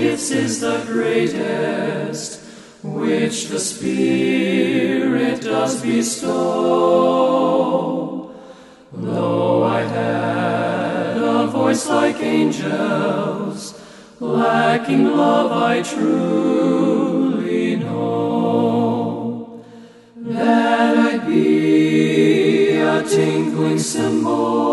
gifts is the greatest, which the Spirit does bestow. Though I had a voice like angels, lacking love I truly know, that I'd be a tinkling cymbal